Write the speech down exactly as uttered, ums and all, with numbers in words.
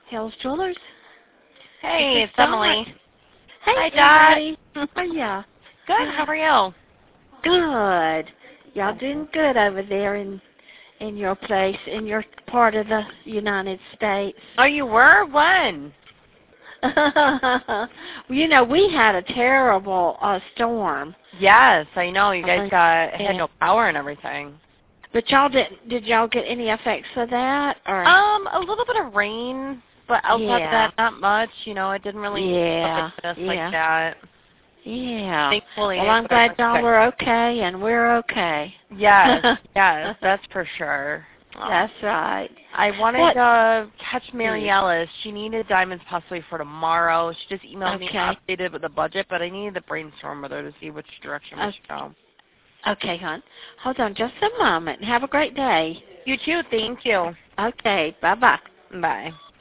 Hill's Jewelers. Hey, it's Emily. Hey, Hi, Dad. How are ya? Good. How are you? Good. Y'all doing good over there in in your place, in your part of the United States. Oh, you were? When? You know, we had a terrible uh, storm. Yes, I know. You guys Uh, got yeah. had no power and everything. But y'all didn't? Did y'all get any effects of that? Or Um, a little bit of rain, but outside yeah. of that, not much. You know, it didn't really Yeah. affect us Yeah. like that. Yeah. Thankfully, Well, I'm glad y'all were okay, and we're okay. Yes, yes, that's for sure. Um, That's right. I wanted What? to catch Mary Ellis. She needed diamonds possibly for tomorrow. She just emailed me Okay. updated with the budget, but I needed to brainstorm with her to see which direction we Okay. should go. Okay, hon. Hold on just a moment. Have a great day. You too. Thank you. Okay. Bye-bye. Bye.